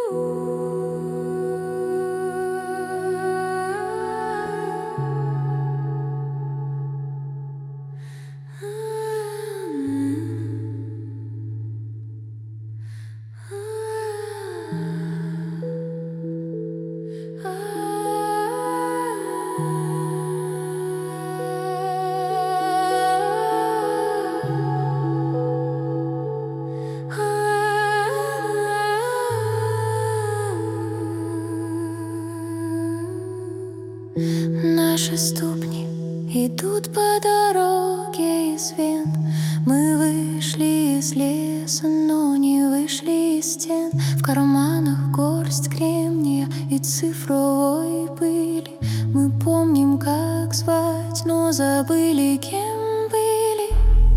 Наши ступни идут по дороге из вен. Мы вышли из леса, но не вышли из стен. В карманах горсть кремния и цифровой пыли. Мы помним, как звать, но забыли, кем были.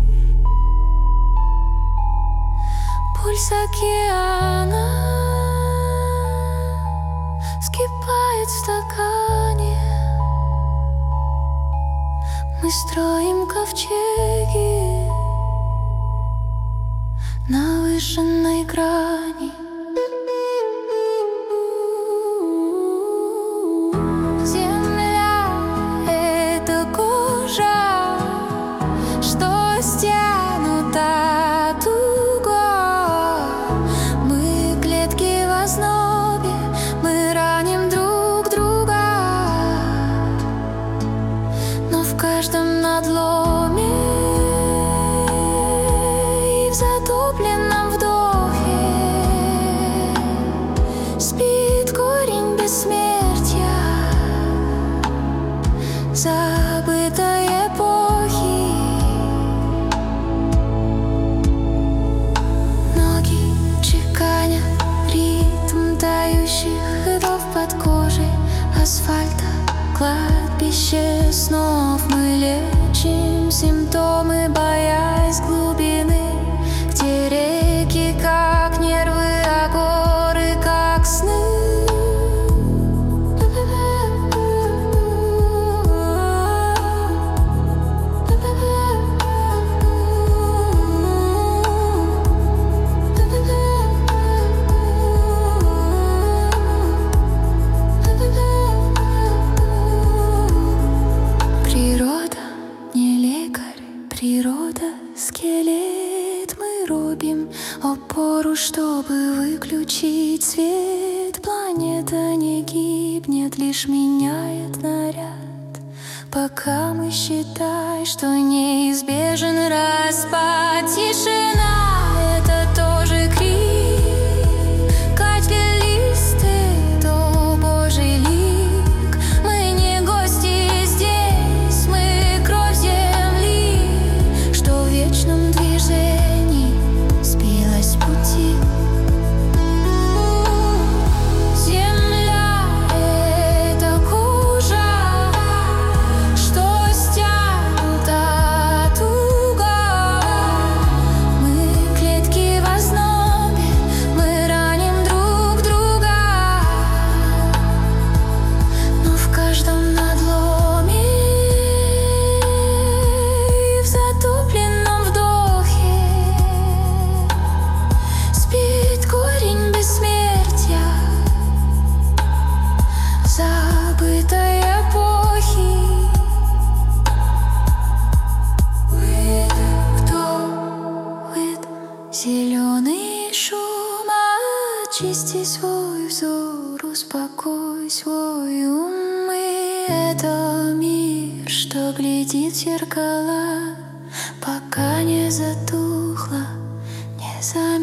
Пульс океана вскипает в стакане. Мы строим ковчеги на выжженной грани. Земля — это кожа, что стянута туго. Мы клетки в ознобе, мы раним друг друга. Но в каждом надломе и в затопленном вдохе спит корень бессмертия, забытой эпохи. Ноги чеканят ритм тающих ходов под кожей асфальта. Кладбище снов, мы лечим симптомы, боясь глубины, где реки как нервы, а горы как сны. Природа — скелет, мы рубим опору, чтобы выключить свет. Планета не гибнет, лишь меняет наряд, пока мы считаем, что неизбежен распад. Тишина — это тоже крик, качки листы, то Божий лик. Мы не гости здесь, мы кровь земли, что в вечном движении сбилась с пути. Земля — это кожа, что стянута туго. Мы клетки в ознобе, мы раним друг друга. Но в каждом надломе и в затопленном вдохе спит корень бессмертия, забытой эпохи. Выдох, зеленый шум, очисти свой взор, успокой свой ум. И это мир, что глядит в зеркала, пока не затухло, не